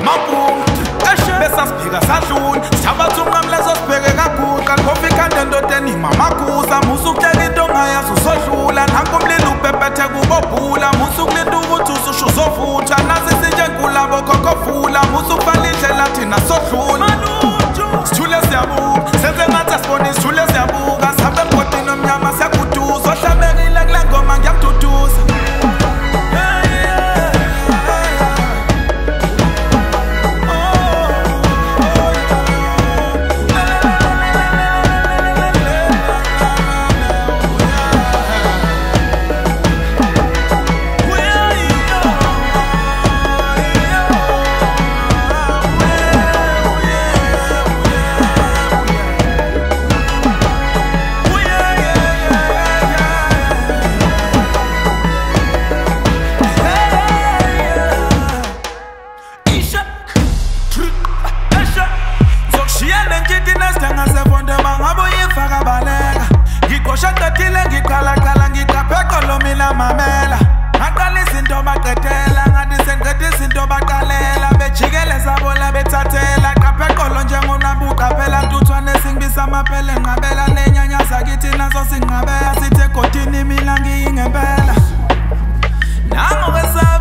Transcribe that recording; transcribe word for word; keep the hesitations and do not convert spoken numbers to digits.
namampungu besasiphika sadlula sithabatha umnqamle sosibheke kaguqa ngofika ndendodeni mamakuza musukuhlela into ongayazi usodlula nanku umlilo ubhebhethe kubobhula musukulinda ukuthi ususho uzovutha nasi sinjenkulabo khokhovula musukufala indlela thina sodlula sithule siyabuka senze ngathi asibone sithule siyabuka sabe emgodini omnyama siyaguduza ohlabekile kule ngoma ngiyamduduza ngiqalaqala ngiqapheqolo mina mamela ngaqala izinto baqedela ngathi sengiqeda izinto baqalela bejikele sabola bethathela qapheqolo njengonamba uqaphela ntuthwane singibisa amaphele nqabela nenyanyaza kithi naso sinqabela sithe egodini mina ngiyingempela nangokwesa